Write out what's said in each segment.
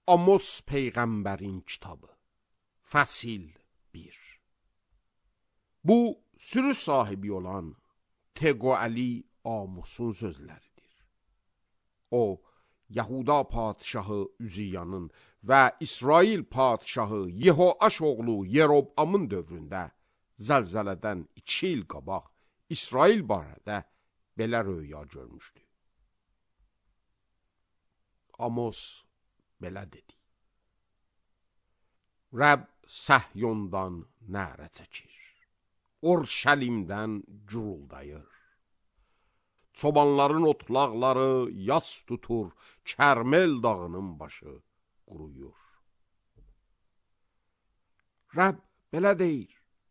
Amos Peyğəmbərin kitabı. Fəsil 1. Bu, sürü sahibi olan Teqoəli Amosun sözləridir. O, Yahuda padişahı Üziyanın və İsrail padişahı Yehoaş oğlu Yerobamın dövründə zəlzələdən 2 il qabaq İsrail barədə belə röya görmüşdü. Amos belə dedi. Rəbb Səhyondan nərə çəkir, Orşəlimdən guruldayır. Çobanların otlaqları yas tutur, Kərmel dağının başı quruyur. Rəbb belə deyir.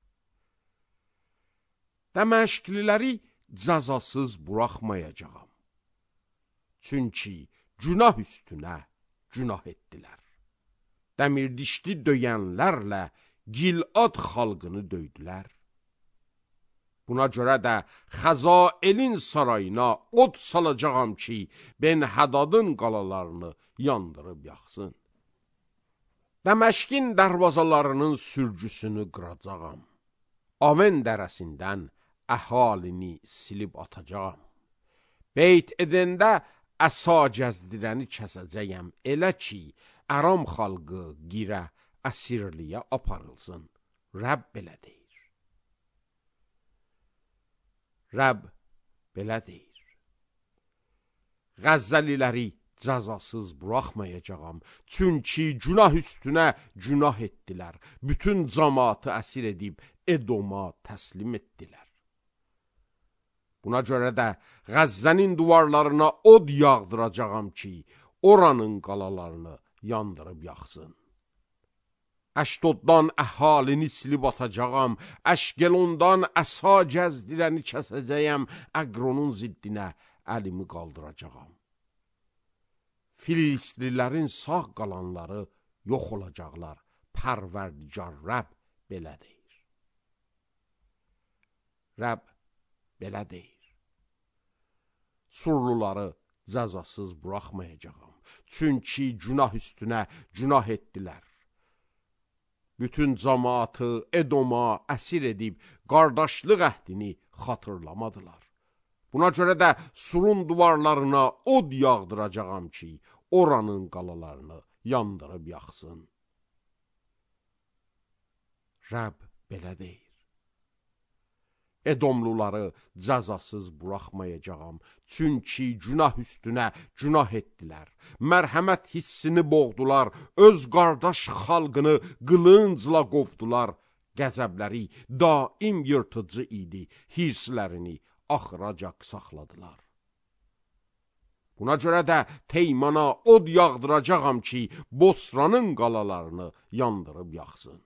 Dəməşqliləri cəzasız buraxmayacağam. Çünki günah üstünə günah etdilər. Dəmirdişli döyənlərlə Gilad xalqını döydülər. Buna görə də Xəzaelin sarayına od salacağam ki, Ben-Hədadın qalalarını yandırıb yaxsın. Dəməşqin dərvazalarının sürgüsünü qıracağam. Aven dərəsindən əhalini silib atacağam. Beyt edəndə əsa gəzdirəni kəsəcəyəm, elə ki, Əram xalqı girə əsirliyə aparılsın. Rəbb belə deyir. Rəbb belə deyir. Qəzzəliləri cəzasız buraxmayacağam, çünki günah üstünə günah etdilər. Bütün cəmaatı əsir edib Edoma təslim etdilər. Buna görə də Qəzzənin divarlarına od yağdıracağam ki, oranın qalalarını yandırıb yaxsın. Əşdoddan əhalini silib atacağam, Əşqelondan əsa gəzdirəni kəsəcəyəm, Əqronun ziddinə əlimi qaldıracağam. Filistlilərin sağ qalanları yox olacaqlar, Pərverdigar Rəbb belə deyir. Rəbb belə deyir. Surluları cəzasız buraxmayacağam, çünki günah üstünə günah etdilər. Bütün cəmaatı Edoma əsir edib qardaşlıq əhdini xatırlamadılar. Buna görə də surun divarlarına od yağdıracağam ki, oranın qalalarını yandırıb yaxsın. Rəbb belə deyir. Edomluları cəzasız buraxmayacağam, çünki günah üstünə günah etdilər. Mərhəmət hissini boğdular, öz qardaş xalqını qılıncla qovdular. Qəzəbləri daim yırtıcı idi, hirslərini axıracaq saxladılar. Buna görə də Teymana od yağdıracağam ki, Bosranın qalalarını yandırıb yaxsın.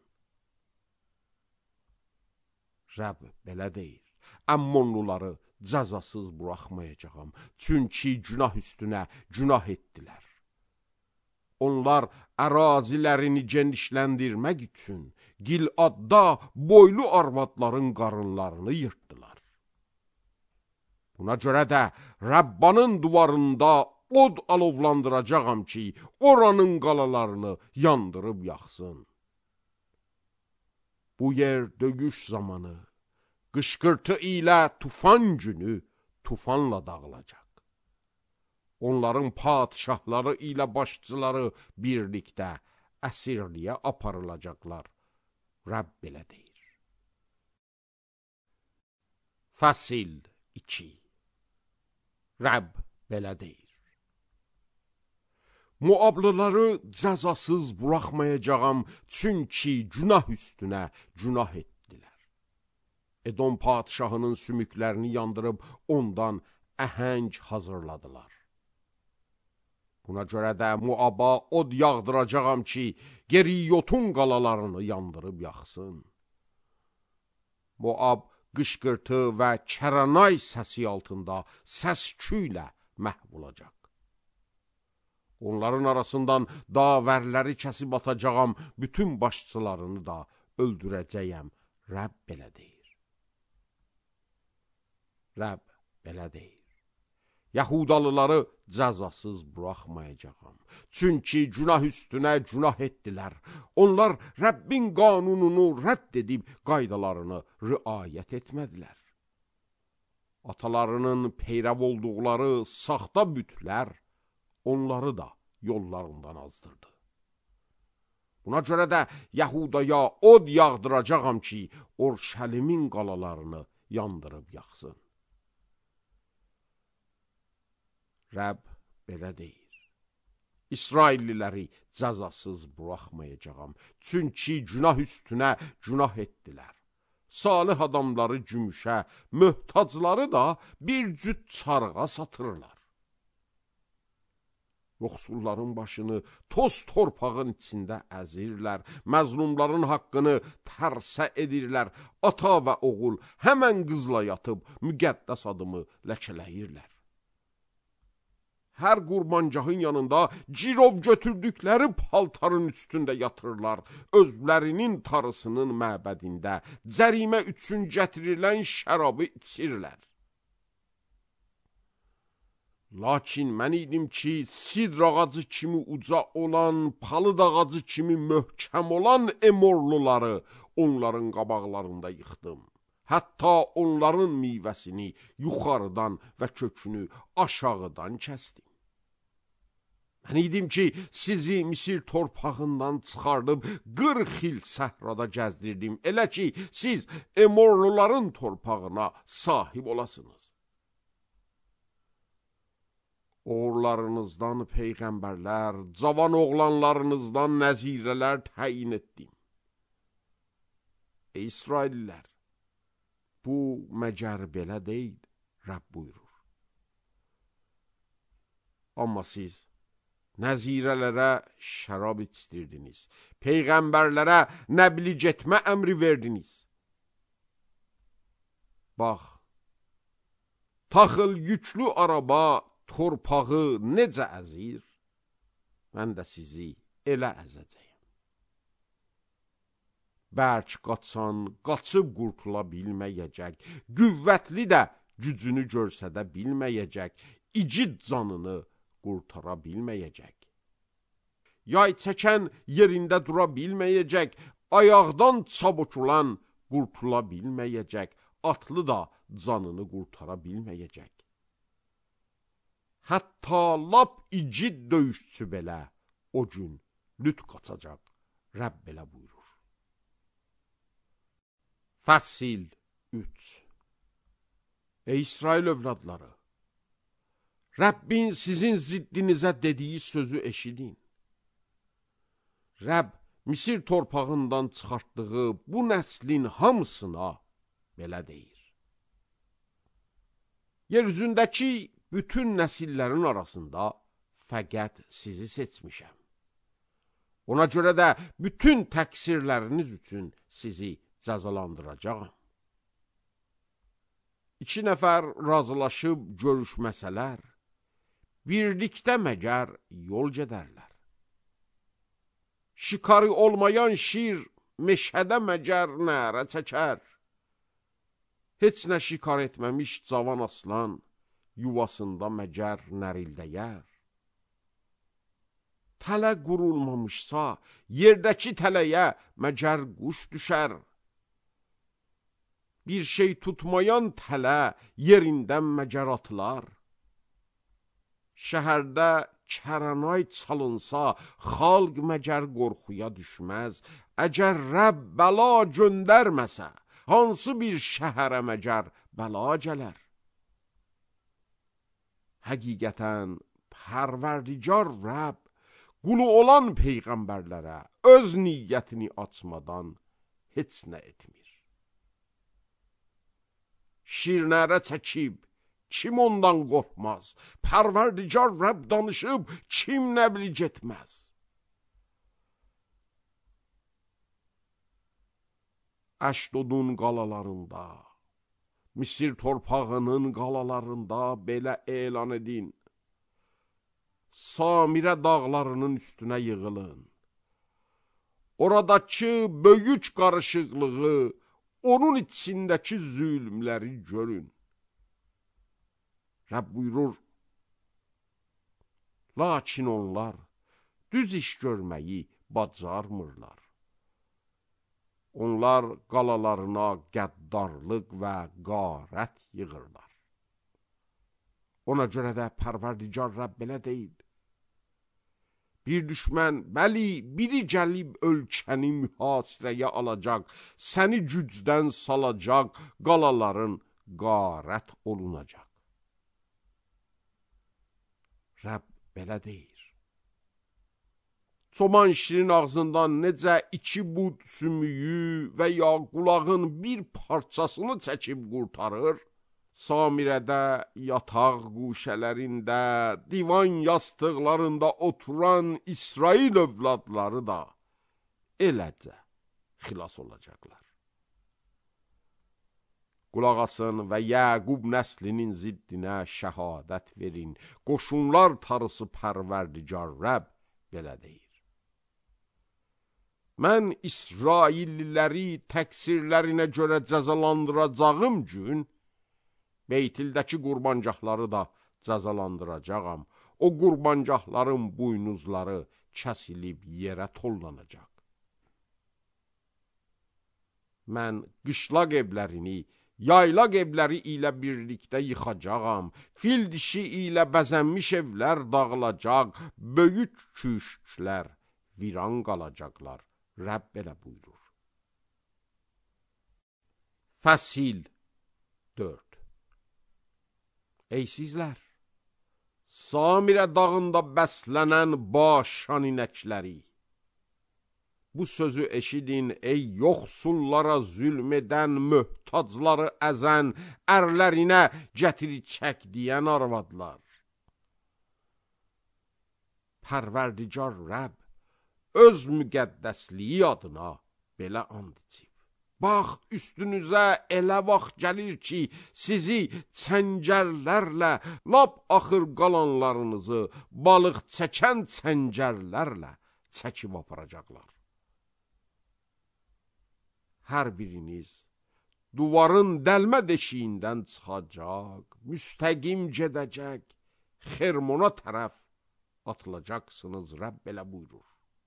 Rəbb belə deyir. Əmmonluları cəzasız buraxmayacağam, çünki günah üstünə günah etdilər. Onlar ərazilərini genişləndirmək üçün Giladda boylu arvadların qarınlarını yırtdılar. Buna görə də Rəbbanın divarında od alovlandıracağam ki, oranın qalalarını yandırıb yaxsın. Bu yer döyüş zamanı, qışqırtı ilə tufan günü tufanla dağılacaq. Onların padişahları ilə başçıları birlikdə əsirliyə aparılacaqlar. Rəbb belə deyir. Fəsil 2. Rəbb belə deyir. Moablıları cəzasız buraxmayacağam, çünki günah üstünə günah etdilər. Edom padişahının sümüklərini yandırıb ondan əhəng hazırladılar. Buna görə də Moaba od yağdıracağam ki, Geriyotun qalalarını yandırıb yaxsın. Moab qışqırtı və kəranay səsi altında səs-küylə məhv olacaq. Onların arasından davərləri kəsib atacağam, bütün başçılarını da öldürəcəyəm. Rəbb belə deyir. Rəbb belə deyir. Yahudalıları cəzasız buraxmayacağam. Çünki günah üstünə günah etdilər. Onlar Rəbbin qanununu rədd edib qaydalarını riayət etmədilər. Atalarının peyrəv olduqları saxta bütlər onları da yollarından azdırdı. Buna görə də Yahudaya od yağdıracağam ki, Orşəlimin qalalarını yandırıb yaxsın. Rəbb belə deyir: İsrailliləri cəzasız buraxmayacağam, çünki günah üstünə günah etdilər. Salih adamları gümüşə, möhtacları da bir cüt çarığa satırlar. Yoxsulların başını toz torpağın içində əzirlər, məzlumların haqqını tərsə edirlər, ata və oğul həmən qızla yatıb müqəddəs adımı ləkələyirlər. Hər qurbancahın yanında cirov götürdükləri paltarın üstündə yatırlar, özlərinin tarısının məbədində cərimə üçün gətirilən şərabı içirlər. Lakin mən idim ki, sidr ağacı kimi uca olan, palıd ağacı kimi möhkəm olan Emorluları onların qabaqlarında yıxdım. Hətta onların meyvəsini yuxarıdan və kökünü aşağıdan kəsdim. Mən idim ki, sizi Misir torpağından çıxardıb 40 il səhrada gəzdirdim, elə ki, siz Emorluların torpağına sahib olasınız. Oğullarınızdan peyğəmbərlər, cavan oğlanlarınızdan nəzirələr təyin etdim. Ey İsraillilər, bu məgər belə deyil, Rəbb buyurur. Amma siz nəzirələrə şərab içdirdiniz, peyğəmbərlərə nəbli getmə əmri verdiniz. Bax, taxıl yüklü araba torpağı necə əzir, mən də sizi elə əzəcəyim. Bərk qaçan qaçıb qurtula bilməyəcək, qüvvətli də gücünü görsədə bilməyəcək, igid canını qurtara bilməyəcək. Yay çəkən yerində dura bilməyəcək, ayaqdan çabukulan qurtula bilməyəcək, atlı da canını qurtara bilməyəcək. Hətta lap igid döyüşçü belə o gün lüt qaçacaq, Rəbb belə buyurur. Fəsil 3. Ey İsrail övladları, Rəbbin sizin ziddinizə dediyi sözü eşidin. Rəbb Misir torpağından çıxartdığı bu nəslin hamısına belə deyir: Yer üzündəki bütün nəsillərin arasında fəqət sizi seçmişəm. Ona görə də bütün təqsirləriniz üçün sizi cəzalandıracağam. 2 nəfər razılaşıb görüşməsələr, birlikdə məgər yol gedərlər. Şikarı olmayan şir meşədə məgər nərə çəkər. Heç nə şikar etməmiş cavan aslan yuvasında məgər nərildəyər. Tələ qurulmamışsa, yerdəki tələyə məgər quş düşər. Bir şey tutmayan tələ yerindən məgər atılar. Şəhərdə kəranay çalınsa, xalq məgər qorxuya düşməz. Əgər Rəbb bəla göndərməsə, hansı bir şəhərə məgər bəla gələr? Həqiqətən Pərverdigar Rəbb qulu olan peyğəmbərlərə öz niyyətini açmadan heç nə etmir. Şirnərə çəkib kim ondan qorxmaz? Pərverdigar Rəbb danışıb kim nəbli getməz? Əşdodun qalalarında, Misir torpağının qalalarında belə elan edin: Samirə dağlarının üstünə yığılın. Oradakı böyük qarışıqlığı, onun içindəki zülmləri görün. Rəbb buyurur: Lakin onlar düz iş görməyi bacarmırlar. Onlar qalalarına qəddarlıq və qarət yığırlar. Ona görə də Pərverdigar Rəbb belə deyil. Bir düşmən, bəli, biri gəlib ölkəni mühasirəyə alacaq, səni gücdən salacaq, qalaların qarət olunacaq. Rəbb belə deyir. Çoban şirin ağzından necə 2 bud sümüyü və ya qulağın bir parçasını çəkib qurtarır, Samirədə, yataq quşələrində, divan yastıqlarında oturan İsrail övladları da eləcə xilas olacaqlar. Qulaq asın və Yəqub nəslinin ziddinə şəhadət verin. Qoşunlar tarısı Pərverdigar Rəbb belə deyir. Mən İsrailliləri təqsirlərinə görə cəzalandıracağım gün, Beytildəki qurbancaqları da cəzalandıracağam. O qurbancaqların buynuzları kəsilib yerə tollanacaq. Mən qışlaq evlərini, yaylaq evləri ilə birlikdə yıxacağam. Fil dişi ilə bəzənmiş evlər dağılacaq, böyük köşklər viran qalacaqlar. Rəbb belə buyurur. Fəsil 4. Ey sizlər, Samirə dağında bəslənən başan inəkləri, bu sözü eşidin, ey yoxsullara zülm edən, möhtacları əzən, ərlərinə gətiri çək deyən arvadlar. Pərverdigar Rəbb öz müqəddəsliyi adına belə and içib. Bax, üstünüzə elə vaxt gəlir ki, sizi çəngərlərlə, lap axır qalanlarınızı balıq çəkən çəngərlərlə çəkib aparacaqlar. Hər biriniz duvarın dəlmə deşiyindən çıxacaq, müstəqim gedəcək, Xermona tərəf atılacaqsınız, Rəbb belə buyurur.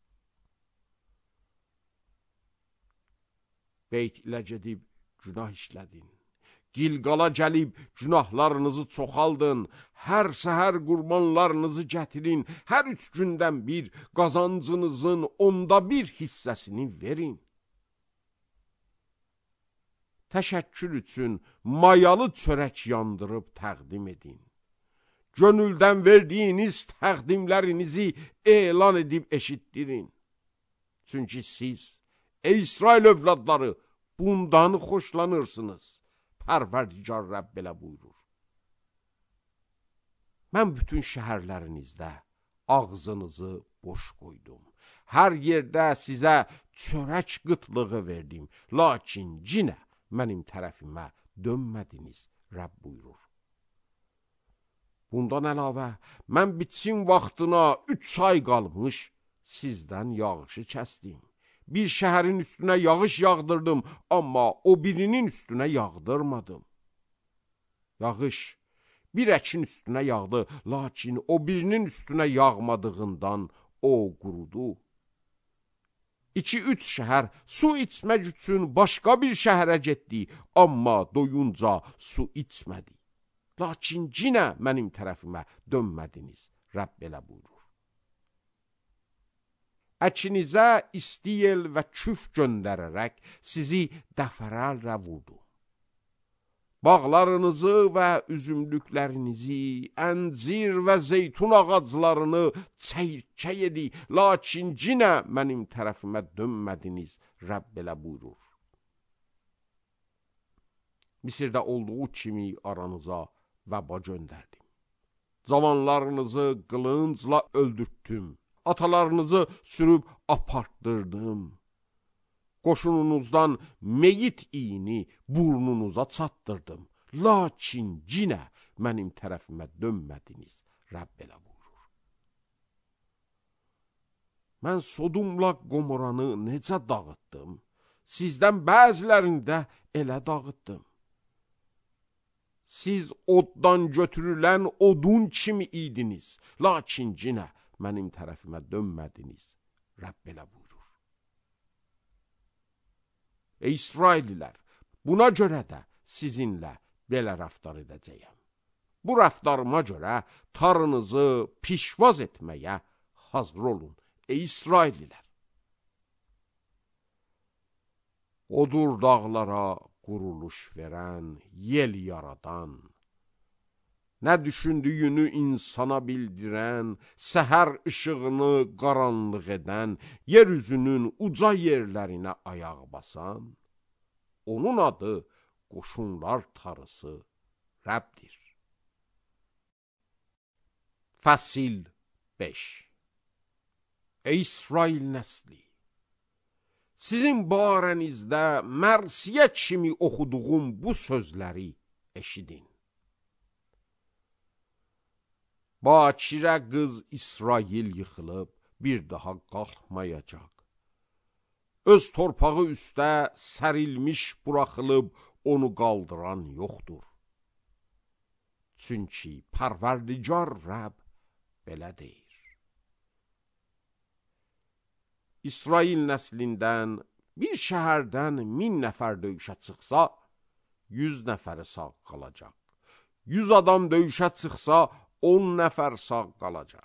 Beyt ilə gedib günah işlədin. Gilqala gəlib günahlarınızı çoxaldın. Hər səhər qurbanlarınızı gətirin. Hər 3 gündən bir qazancınızın 1/10 hissəsini verin. Təşəkkür üçün mayalı çörək yandırıb təqdim edin. Gönüldən verdiyiniz təqdimlərinizi elan edib eşitdirin. Çünki siz, ey İsrail övladları, bundan xoşlanırsınız. Pərverdigar Rəbb belə buyurur. Mən bütün şəhərlərinizdə ağzınızı boş qoydum. Hər yerdə sizə çörək qıtlığı verdim. Lakin yenə mənim tərəfimə dönmədiniz, Rəbb buyurur. Bundan əlavə, mən biçim vaxtına 3 ay qalmış sizdən yağışı kəsdim. Bir şəhərin üstünə yağış yağdırdım, amma o birinin üstünə yağdırmadım. Yağış bir əkin üstünə yağdı, lakin o birinin üstünə yağmadığından o qurudu. 2-3 şəhər su içmək üçün başqa bir şəhərə getdi, amma doyunca su içmədi. Lakin yenə mənim tərəfimə dönmədiniz, Rəbb belə buyurur. Əkinizə istiyel və küf göndərərək sizi dəfərəllə vurdu. Bağlarınızı və üzümlüklərinizi, əncir və zeytun ağaclarını çəyirkə yedi, lakin yenə mənim tərəfimə dönmədiniz, Rəbb belə buyurur. Misirdə olduğu kimi aranıza vəba göndərdim. Cavanlarınızı qılıncla öldürtdüm. Atalarınızı sürüb apartdırdım. Qoşununuzdan meyit iyini burnunuza çatdırdım. Lakin yenə mənim tərəfimə dönmədiniz, Rəbb belə buyurur. Mən Sodumla Qomoranı necə dağıtdım, sizdən bəzilərini də elə dağıtdım. Siz oddan götürülən odun kimi idiniz, lakin yenə mənim tərəfimə dönmədiniz. Rəbb belə buyurur. Ey İsraillilər, buna görə də sizinlə belə rəftar edəcəyəm. Bu rəftarıma görə tarınızı pişvaz etməyə hazır olun, ey İsraillilər. Odur dağlara quruluş verən, yel yaradan, nə düşündüyünü insana bildirən, səhər işığını qaranlıq edən, yeryüzünün uca yerlərinə ayaq basan, onun adı qoşunlar tarısı Rəbdir. Fəsil 5. Ey İsrail nəsli, sizin barənizdə mərsiyə kimi oxuduğum bu sözləri eşidin. Bakirə qız İsrail yıxılıb, bir daha qalxmayacaq. Öz torpağı üstə sərilmiş buraxılıb, onu qaldıran yoxdur. Çünki Pərverdigar Rəbb belə deyir. İsrail nəslindən bir şəhərdən 1000 nəfər döyüşə çıxsa, 100 nəfəri sağ qalacaq. 100 adam döyüşə çıxsa, 10 nəfər sağ qalacaq.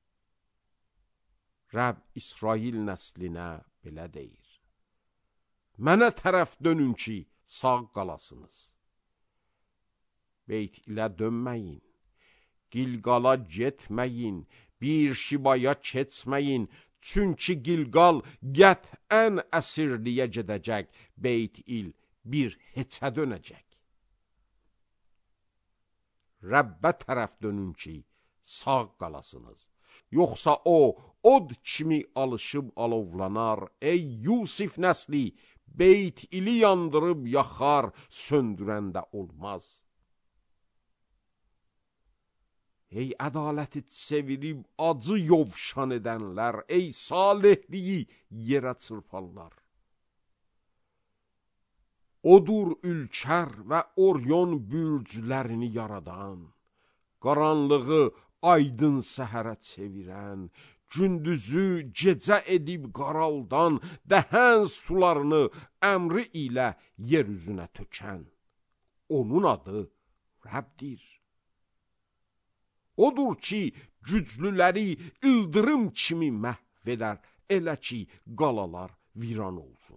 Rəbb İsrail nəslinə belə deyir. Mənə tərəf dönün ki, sağ qalasınız. Beyt ilə dönməyin, Gilqala getməyin, bir şibaya keçməyin, çünki Gilqal qətən əsirliyə gedəcək, Beyt il bir heçə dönəcək. Rəbbə tərəf dönün ki, sağ qalasınız. Yoxsa o, od kimi alışıb alovlanar, ey Yusif nəsli, Beyt ili yandırıb yaxar, söndürəndə olmaz. Ey ədaləti sevirib acı yovşan edənlər, ey salihliyi yerə çırparlar. Odur ülkər və Oryon bürclərini yaradan, qaranlığı aydın səhərə çevirən, gündüzü gecə edib qaraldan, dəhən sularını əmri ilə yer üzünə tökən. Onun adı Rəbdir. Odur ki, güclüləri ildırım kimi məhv edər, elə ki, qalalar viran olsun.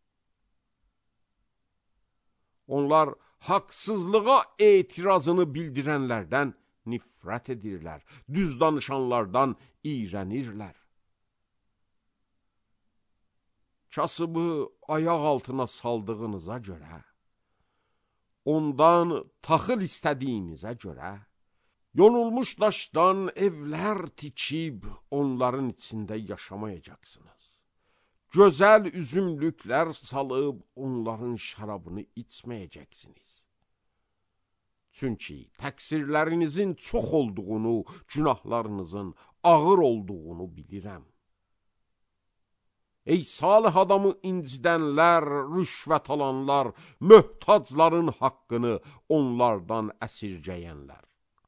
Onlar haqsızlığa etirazını bildirənlərdən nifrət edirlər, düz danışanlardan iyrənirlər. Kasıbı ayaq altına saldığınıza görə, ondan taxıl istədiyinizə görə, yonulmuş daşdan evlər tikib, onların içində yaşamayacaqsınız. Gözəl üzümlüklər salıb, onların şərabını içməyəcəksiniz. Çünki təqsirlərinizin çox olduğunu, günahlarınızın ağır olduğunu bilirəm. Ey salih adamı incidənlər, rüşvət alanlar, möhtacların haqqını onlardan əsirgəyənlər.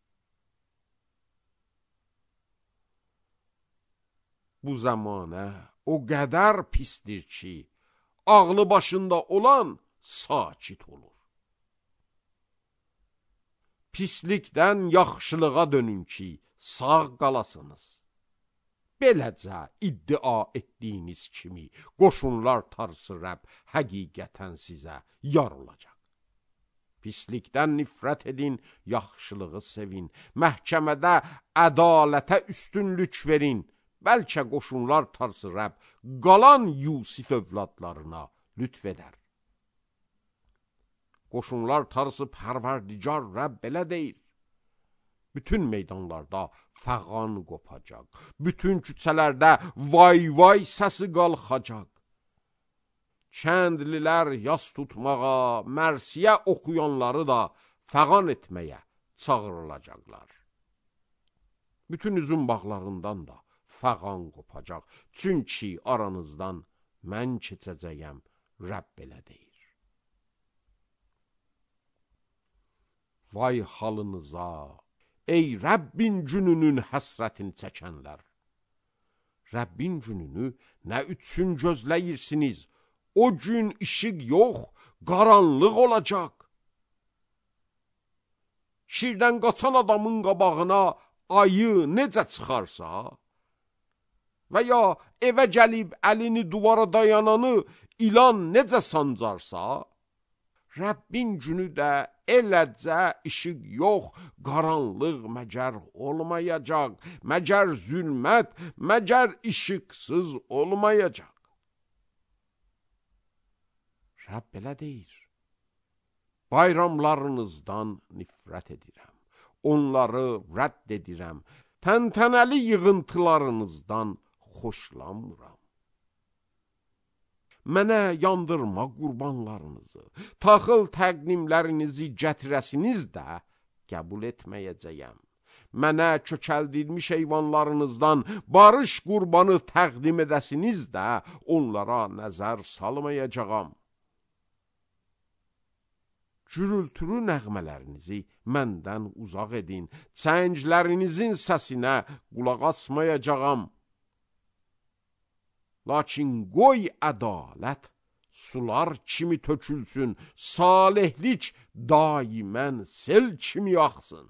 Bu zamanə o qədər pisdir ki, ağlı başında olan sakit olur. Pislikdən yaxşılığa dönün ki, sağ qalasınız. Beləcə iddia etdiyiniz kimi qoşunlar tarısı Rəbb həqiqətən sizə yar olacaq. Pislikdən nifrət edin, yaxşılığı sevin, məhkəmədə ədalətə üstünlük verin. Bəlkə qoşunlar tarısı Rəbb qalan Yusif övladlarına lütf edər. Qoşunlar tarısı Pərverdigar Rəbb belə deyir. Bütün meydanlarda fəğan qopacaq, bütün küçələrdə vay-vay səsi qalxacaq. Kəndlilər yas tutmağa, mərsiyə oxuyanları da fəğan etməyə çağırılacaqlar. Bütün üzüm bağlarından da fəğan qopacaq, çünki aranızdan mən keçəcəyəm, Rəbb belə deyir. Vay halınıza, ey Rəbbin gününün həsrətini çəkənlər. Rəbbin gününü nə üçün gözləyirsiniz? O gün işıq yox, qaranlıq olacaq. Şirdən qaçan adamın qabağına ayı necə çıxarsa və ya evə gəlib əlini duvara dayananı ilan necə sancarsa, Rəbbin günü də eləcə işıq yox, qaranlıq məgər olmayacaq, məgər zülmət, məgər işıqsız olmayacaq. Rəbb belə deyir, bayramlarınızdan nifrət edirəm, onları rədd edirəm, təntənəli yığıntılarınızdan xoşlanmıram. Mənə yandırma qurbanlarınızı, taxıl təqdimlərinizi gətirəsiniz də qəbul etməyəcəyəm. Mənə kökəldilmiş heyvanlarınızdan barış qurbanı təqdim edəsiniz də onlara nəzər salmayacağam. Gürültülü nəğmələrinizi məndən uzaq edin, çənglərinizin səsinə qulaq asmayacağam. Lakin qoy ədalət sular kimi tökülsün, salihlik daimən sel kimi axsın.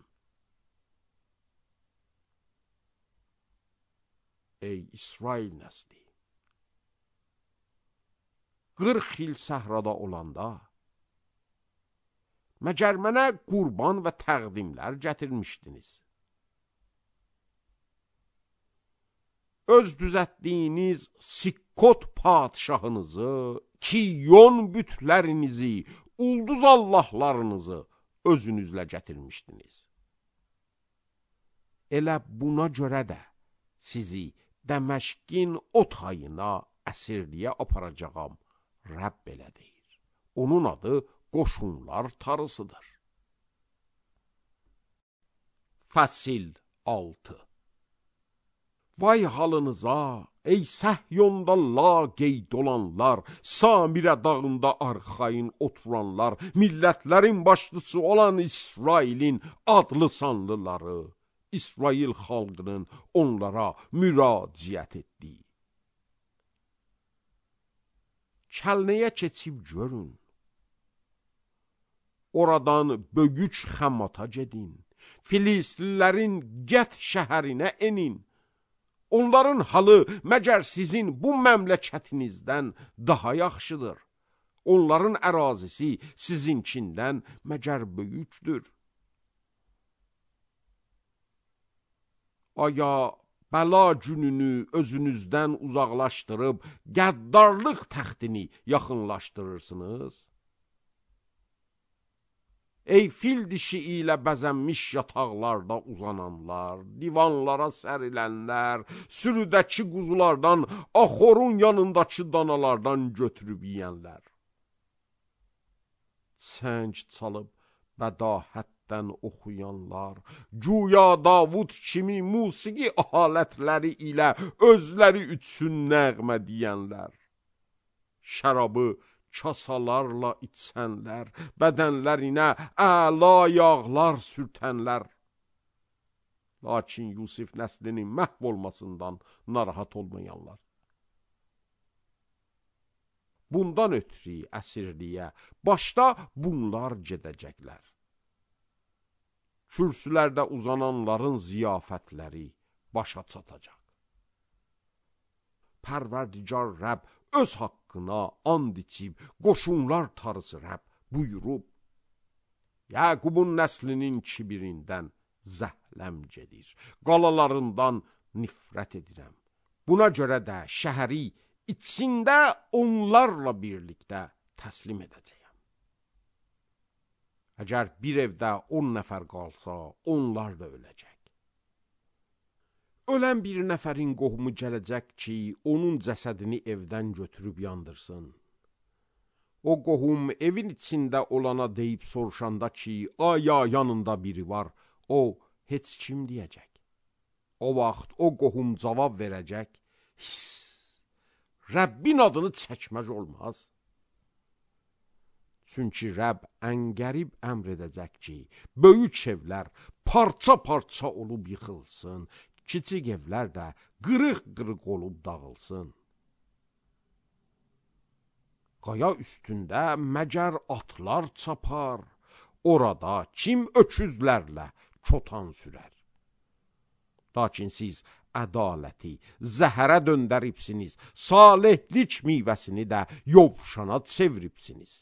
Ey İsrail nəsli! 40 il səhrada olanda, məgər mənə qurban və təqdimlər gətirmişdiniz. Öz düzətdiyiniz Sikkot padişahınızı, Kiyon bütlərinizi, ulduz allahlarınızı özünüzlə gətirmişdiniz. Elə buna görə də sizi Dəməşqin o tayına əsirliyə aparacağam, Rəbb belə deyir. Onun adı qoşunlar tarısıdır. Fəsil 6. Vay halınıza, ey Səhyonda laqeyd olanlar, Samirə dağında arxayın oturanlar, millətlərin başlısı olan İsrailin adlı sanlıları, İsrail xalqının onlara müraciət etdiyi. Kəlnəyə keçib görün, oradan Bögüç Xəmata gedin, Filistlilərin Gət şəhərinə enin. Onların halı məgər sizin bu məmləkətinizdən daha yaxşıdır. Onların ərazisi sizinkindən məgər böyükdür. Aya bəla gününü özünüzdən uzaqlaşdırıb, qəddarlıq təxtini yaxınlaşdırırsınız? Ey fil dişi ilə bəzənmiş yataqlarda uzananlar, divanlara sərilənlər, sürüdəki quzulardan, axorun yanındakı danalardan götürüb yiyənlər. Səng çalıb bədahətdən oxuyanlar, güya Davud kimi musiqi alətləri ilə özləri üçün nəğmə deyənlər, şərabı kasalarla içənlər, bədənlərinə əla yağlar sürtənlər. Lakin Yusif nəslinin məhv olmasından narahat olmayanlar. Bundan ötürü əsirliyə başda bunlar gedəcəklər. Kürsülərdə uzananların ziyafətləri başa çatacaq. Pərverdigar Rəbb öz haqqına and içib, qoşunlar tarısı Rəbb buyurub, Yaqubun nəslinin kibirindən zəhləm gedir, qalalarından nifrət edirəm. Buna görə də şəhəri içində onlarla birlikdə təslim edəcəyəm. Əgər bir evdə 10 nəfər qalsa, onlar da öləcək. Ölən bir nəfərin qohumu gələcək ki, onun cəsədini evdən götürüb yandırsın. O qohum evin içində olana deyib soruşanda ki, aya yanında biri var, o heç kim deyəcək. O vaxt o qohum cavab verəcək, Rəbbin adını çəkməz olmaz. Çünki Rəbb ən qərib əmr edəcək ki, böyük evlər parça-parça olub yıxılsın, kiçik evlər də qırıq-qırıq olub dağılsın. Qaya üstündə məgər atlar çapar, orada kim öküzlərlə çotan sürər? Lakin siz ədaləti zəhərə döndəribsiniz, salihlik meyvəsini də yovşana çeviribsiniz.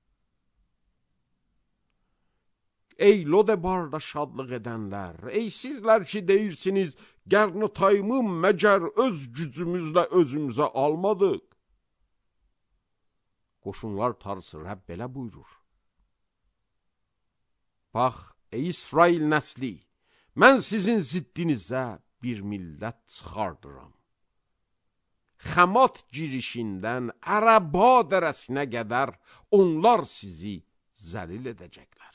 Ey Lodebarda şadlıq edənlər, ey sizlər ki deyirsiniz, Gərnotayımı məgər öz gücümüzlə özümüzə almadıq. Qoşunlar Tanrısı Rəbb belə buyurur. Bax, ey İsrail nəsli, mən sizin ziddinizə bir millət çıxardıram. Xəmat girişindən Ərəba dərəsinə qədər onlar sizi zəlil edəcəklər.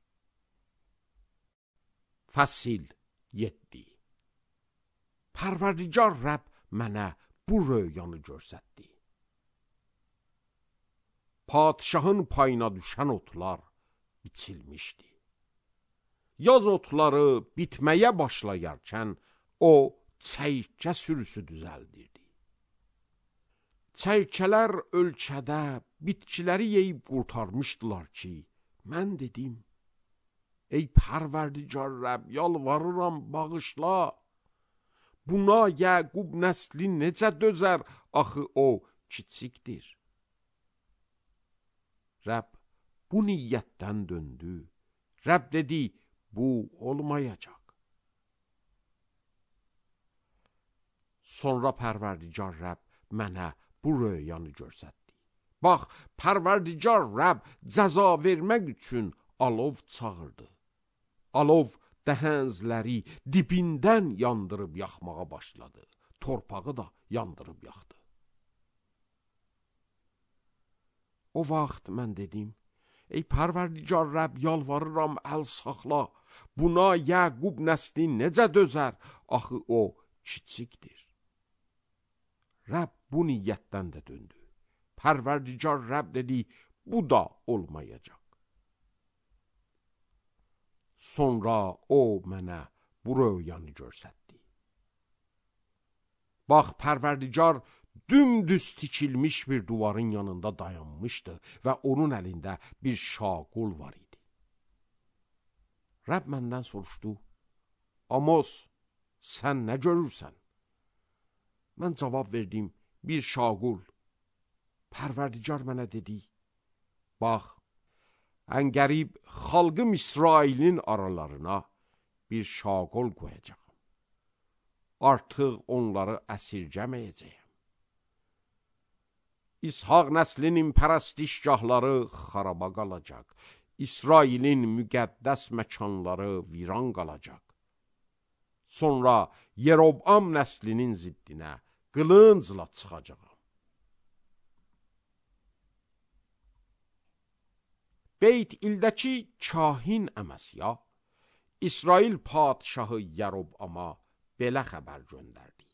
Fəsil 7. Pərverdigar Rəbb mənə bu röyanı görsətdi. Padişahın payına düşən otlar biçilmişdi. Yaz otları bitməyə başlayarkən o çəykə sürüsü düzəldirdi. Çəykələr ölkədə bitkiləri yeyib qurtarmışdılar ki, mən dedim, ey Pərverdigar Rəbb, yalvarıram, bağışla. Buna Yəqub nəsli necə dözər, axı o kiçikdir. Rəbb bu niyyətdən döndü. Rəbb dedi, bu olmayacaq. Sonra Pərverdigar Rəbb mənə bu röyanı görsətdi. Bax, Pərverdigar Rəbb cəza vermək üçün alov çağırdı. Alov dəhənzləri dibindən yandırıb yaxmağa başladı. Torpağı da yandırıb yaxdı. O vaxt mən dedim, ey Pərverdigar Rəbb, yalvarıram, əl saxla. Buna Yəqub nəsli necə dözər, axı o kiçikdir. Rəbb bu niyyətdən də döndü. Pərverdigar Rəbb dedi, bu da olmayacaq. Sonra o mənə bu röyanı görsətdi. Bax, Pərverdigar dümdüz tikilmiş bir duvarın yanında dayanmışdı və onun əlində bir şaqul var idi. Rəbb məndən soruşdu, Amos, sən nə görürsən? Mən cavab verdim, bir şaqul. Pərverdigar mənə dedi, bax, ən qərib xalqım İsrailin aralarına bir şaqul qoyacağam. Artıq onları əsirgəməyəcəyəm. İshaq nəslinin pərəstişgahları xaraba qalacaq. İsrailin müqəddəs məkanları viran qalacaq. Sonra Yerobam nəslinin ziddinə qılıncla çıxacağam. Beyt ildəki kahin Əməsya, İsrail padişahı Yerobama belə xəbər göndərdi.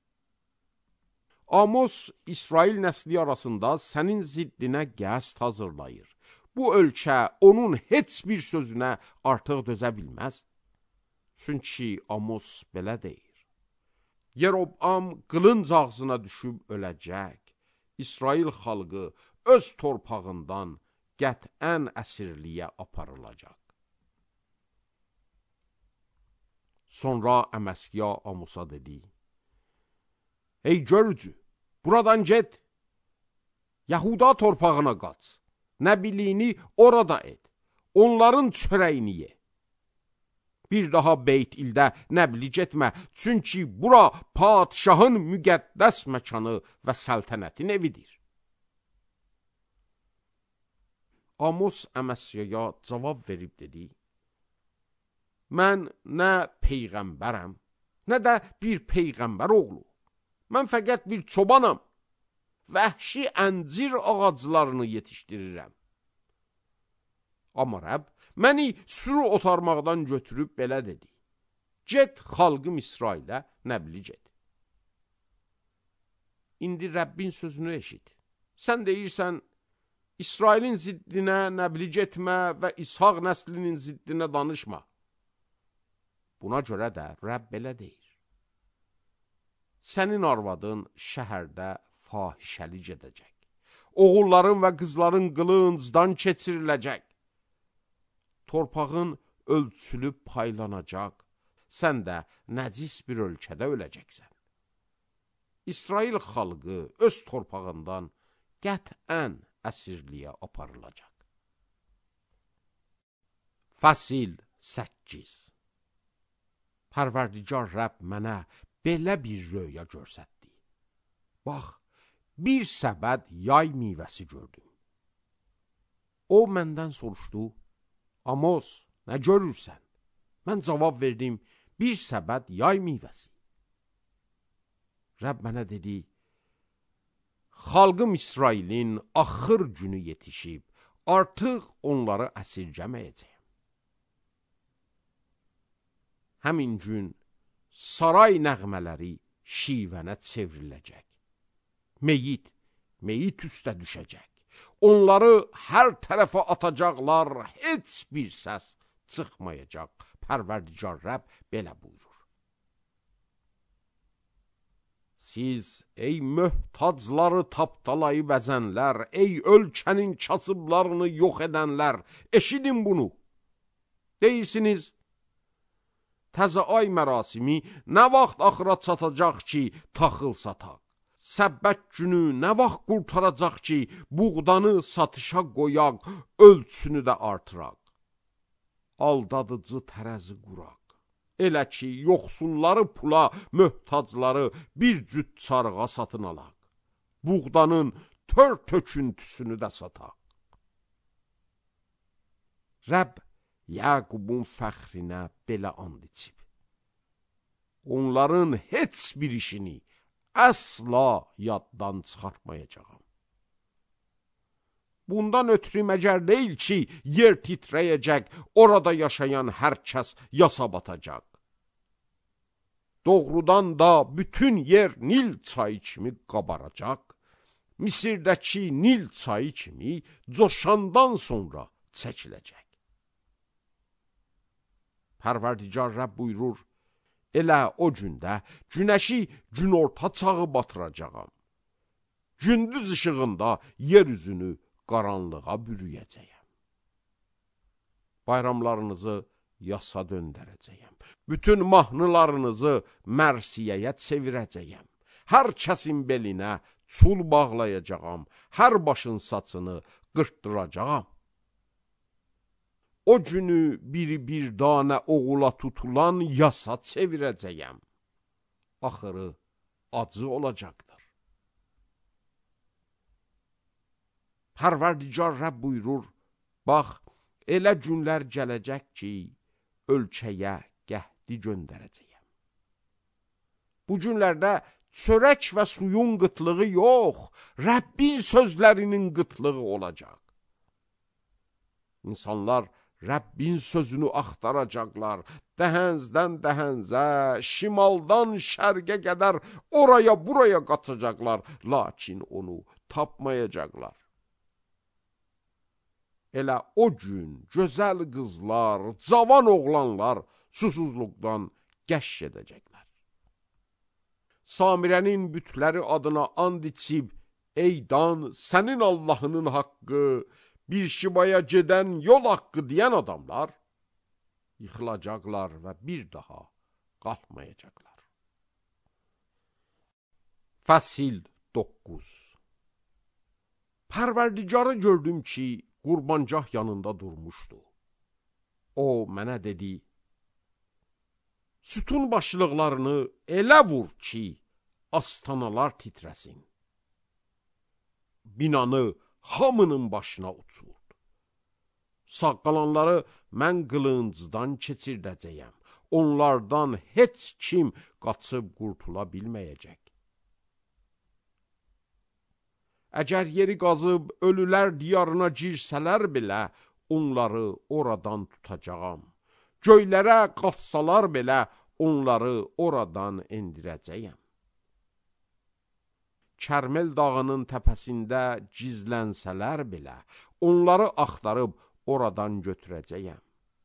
Amos İsrail nəsli arasında sənin ziddinə qəsd hazırlayır. Bu ölkə onun heç bir sözünə artıq dözə bilməz. Çünki Amos belə deyir. Yerobam qılınc ağzına düşüb öləcək. İsrail xalqı öz torpağından qətən əsirliyə aparılacaq. Sonra Əməsya Amosa dedi, ey görücü, buradan get, Yahuda torpağına qaç, nəbiliyini orada et, onların çörəyini ye. Bir daha Beyt ildə nəbli getmə, çünki bura padişahın müqəddəs məkanı və səltənətin evidir. Amos Əməsyaya cavab verib dedi, mən nə peyğəmbərəm, nə də bir peyğəmbər oğlu. Mən fəqət bir çobanam, vəhşi əncir ağaclarını yetişdirirəm. Amma Rəbb məni sürü otarmaqdan götürüb belə dedi, get xalqım İsrailə nəbli get. İndi Rəbbin sözünü eşit. Sən deyirsən, İsrailin ziddinə nəbli getmə və İshaq nəslinin ziddinə danışma. Buna görə də Rəbb belə deyir. Sənin arvadın şəhərdə fahişəli gedəcək. Oğulların və qızların qılıncdan keçiriləcək. Torpağın ölçülüb paylanacaq. Sən də nəcis bir ölkədə öləcəksən. İsrail xalqı öz torpağından qətən əsirliyə aparılacaq. Fəsil 8. Pərverdigar Rəbb mənə belə bir röya görsətdi. Bax, bir səbəd yay meyvəsi gördüm. O məndən soruşdu, Amos, nə görürsən? Mən cavab verdim, bir səbəd yay meyvəsi. Rəbb mənə dedi, xalqım İsrailin axır günü yetişib, artıq onları əsirgəməyəcəyəm. Həmin gün saray nəğmələri şivənə çevriləcək. Meyit üstə düşəcək. Onları hər tərəfə atacaqlar, heç bir səs çıxmayacaq. Pərverdigar Rəbb belə buyurur. Siz, ey möhtacları tapdalayıb əzənlər, ey ölkənin kasıblarını yox edənlər, eşidin bunu. Deyirsiniz, təzə ay mərasimi nə vaxt axıra çatacaq ki, taxıl sataq? Səbbət günü nə vaxt qurtaracaq ki, buğdanı satışa qoyaq, ölçünü də artıraq? Aldadıcı tərəzi quraq. Elə ki, yoxsulları pula, möhtacları bir cüt çarığa satın alaq. Buğdanın tör töküntüsünü də sataq. Rəbb Yaqubun fəxrinə belə and içib. Onların heç bir işini əsla yaddan çıxartmayacağam. Bundan ötürü məgər deyil ki, yer titrəyəcək, orada yaşayan hər kəs yasa batacaq. Doğrudan da bütün yer Nil çayı kimi qabaracaq, Misirdəki Nil çayı kimi coşandan sonra çəkiləcək. Pərverdigar Rəbb buyurur, elə o gündə günəşi günorta çağı batıracağam. Gündüz işığında yer üzünü qaranlığa bürüyəcəyəm. Bayramlarınızı yasa döndərəcəyəm. Bütün mahnılarınızı mərsiyəyə çevirəcəyəm. Hər kəsin belinə çul bağlayacağam. Hər başın saçını qırtdıracağam. O günü bir danə oğula tutulan yasa çevirəcəyəm. Axırı acı olacaqdır. Pərverdigar Rəbb buyurur, bax, elə günlər gələcək ki, ölkəyə qəhdi göndərəcəyəm. Bu günlərdə çörək və suyun qıtlığı yox, Rəbbin sözlərinin qıtlığı olacaq. İnsanlar Rəbbin sözünü axtaracaqlar, dəhəzdən dəhəzə, şimaldan şərqə qədər oraya buraya qaçacaqlar, lakin onu tapmayacaqlar. Elə o gün gözəl qızlar, cavan oğlanlar susuzluqdan qəş edəcəklər. Samirənin bütləri adına and içib, ey Dan, sənin Allahının haqqı, bir şibaya gedən yol haqqı deyən adamlar yıxılacaqlar və bir daha qalxmayacaqlar. Fəsil 9. Pərverdigarı gördüm ki, qurbancah yanında durmuşdu. O mənə dedi, sütun başlıqlarını elə vur ki, astanalar titrəsin. Binanı hamının başına uçurdu. Sağ qalanları mən qılıncdan keçirdəcəyəm. Onlardan heç kim qaçıb qurtula bilməyəcək. Əgər yeri qazıb ölülər diyarına girsələr belə, onları oradan tutacağam. Göylərə qaçsalar belə, onları oradan endirəcəyəm. Kərmel dağının təpəsində gizlənsələr belə, onları axtarıb oradan götürəcəyəm.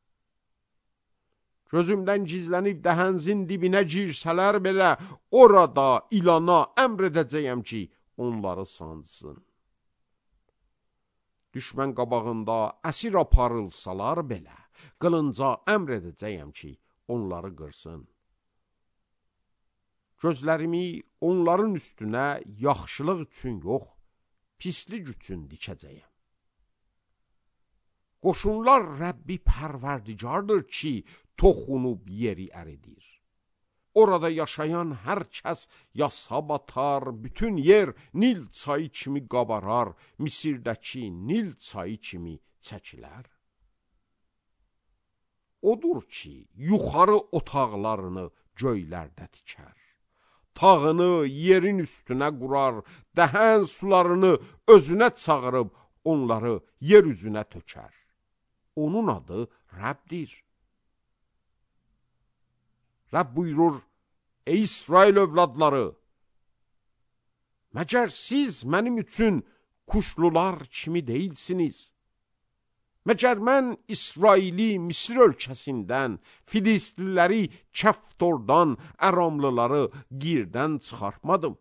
Gözümdən gizlənib dəhənzin dibinə girsələr belə, orada ilana əmr edəcəyəm ki, onları sansın. Düşmən qabağında əsir aparılsalar belə, qılınca əmr edəcəyəm ki, onları qırsın. Gözlərimi onların üstünə yaxşılıq üçün yox, pislik üçün dikəcəyəm. Qoşunlar Rəbbi pərverdigardır ki, toxunub yeri əridir. Orada yaşayan hər kəs yasa batar, bütün yer Nil çayı kimi qabarar, Misirdəki Nil çayı kimi çəkilər. Odur ki, yuxarı otaqlarını göylərdə tikər. Tağını yerin üstünə qurar, dəhən sularını özünə çağırıb, onları yer üzünə tökər. Onun adı Rəbdir. Rəbb buyurur, ey İsrail övladları, məgər siz mənim üçün kuşlular kimi deyilsiniz? Məgər mən İsraili Misir ölkəsindən, Filistliləri Kəftordan, Əramlıları Girdən çıxartmadım.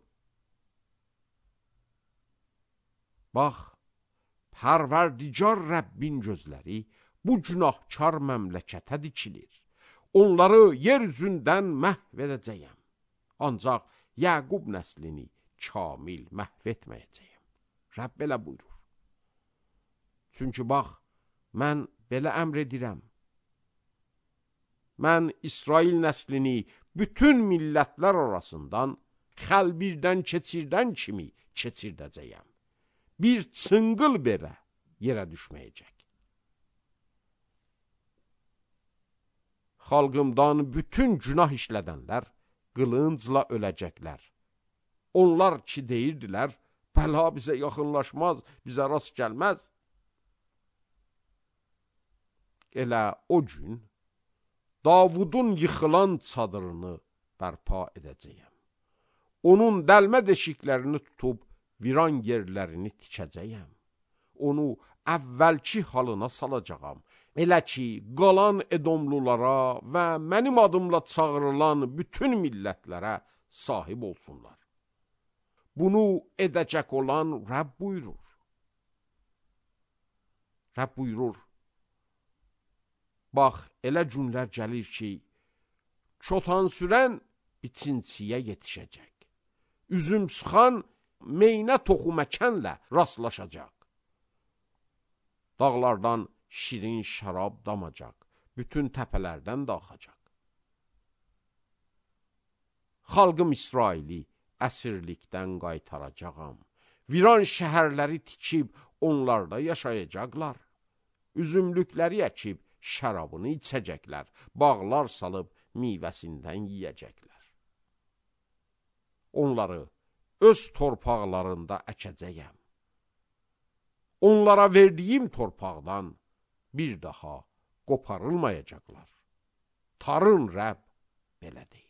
Bax, Pərverdigar Rəbbin gözləri bu günahkar məmləkətə dikilir. Onları yer üzündən məhv edəcəyəm. Ancaq Yaqub nəslini kamil məhv etməyəcəyəm. Rəbb belə buyurur. Çünki bax, mən belə əmr edirəm. Mən İsrail nəslini bütün millətlər arasından xəlbirdən keçirdən kimi keçirdəcəyəm. Bir çınqıl belə yerə düşməyəcək. Xalqımdan bütün günah işlədənlər qılıncla öləcəklər. Onlar ki deyirdilər, bəla bizə yaxınlaşmaz, bizə rast gəlməz. Elə o gün Davudun yıxılan çadırını bərpa edəcəyəm. Onun dəlmə deşiklərini tutub viran yerlərini tikəcəyəm. Onu əvvəlki halına salacağam. Elə ki, qalan Edomlulara və mənim adımla çağırılan bütün millətlərə sahib olsunlar. Bunu edəcək olan Rəbb buyurur. Rəbb buyurur, bax, elə günlər gəlir ki, çotan sürən biçinciyə yetişəcək. Üzüm sıxan meynə toxuməkənlə rastlaşacaq. Dağlardan şirin şərab damacaq, bütün təpələrdən də axacaq. Xalqım İsraili əsirlikdən qaytaracağam. Viran şəhərləri tikib onlarda yaşayacaqlar. Üzümlükləri əkib şərabını içəcəklər, bağlar salıb meyvəsindən yiyəcəklər. Onları öz torpaqlarında əkəcəyəm. Onlara verdiyim torpaqdan bir daha qoparılmayacaqlar. Tarın Rəbb belə deyir.